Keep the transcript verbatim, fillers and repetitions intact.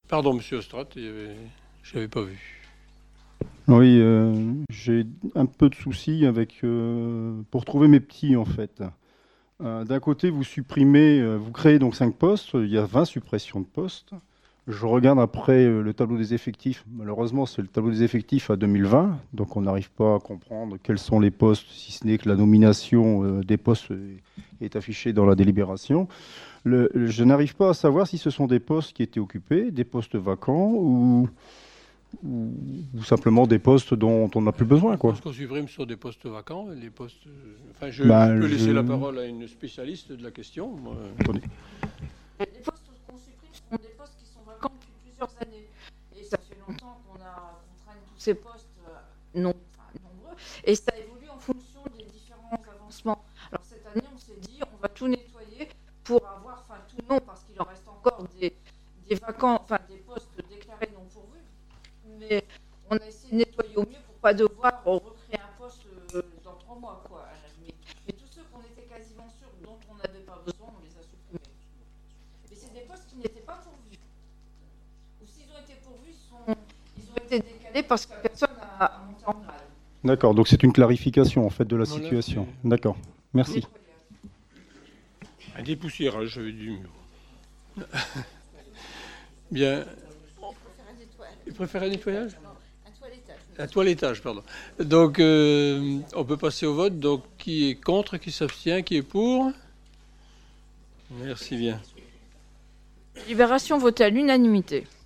Pardon, monsieur Ostrat, je n'avais pas vu. Oui, euh, j'ai un peu de soucis avec, euh, pour trouver mes petits, en fait. Euh, d'un côté, vous supprimez, euh, vous créez donc cinq postes, il y a vingt suppressions de postes. Je regarde après euh, le tableau des effectifs. Malheureusement, c'est le tableau des effectifs à deux mille vingt, donc on n'arrive pas à comprendre quels sont les postes, si ce n'est que la nomination euh, des postes est, est affichée dans la délibération. Le- je n'arrive pas à savoir si ce sont des postes qui étaient occupés, des postes vacants ou, ou, ou simplement des postes dont on n'a plus besoin, Les quoi. postes qu'on supprime sont des postes vacants. Les postes, euh, enfin, je, je Ben, peux laisser je- la parole à une spécialiste de la question. Moi. Attendez. Les postes qu'on supprime sont des postes qui sont vacants depuis plusieurs années. Et ça fait longtemps qu'on a contraint tous ces postes euh, non, enfin, nombreux. Et ça évolue en fonction des différents avancements. Alors cette année, on s'est dit, on va tout nettoyer pour avoir, enfin tout non, parce qu'il en reste encore des, des vacants, enfin des postes déclarés non pourvus. Mais on a essayé de nettoyer au mieux pour pas devoir recréer un poste euh, dans trois mois, quoi, à la limite. Mais tous ceux qu'on était quasiment sûrs dont on n'avait pas besoin, on les a supprimés. Mais c'est des postes qui n'étaient pas pourvus. Ou s'ils ont été pourvus, ils, sont, ils ont été décalés parce que personne n'a monté en grade. D'accord, donc c'est une clarification en fait de la Non, là, situation. c'est- D'accord, merci. Un dépoussiérage, j'avais du mieux. Bien. Il préfère un nettoyage? Un toilettage. Un toilettage, pardon. Donc, euh, on peut passer au vote. Donc, qui est contre, qui s'abstient, qui est pour? Merci bien. Libération votée à l'unanimité.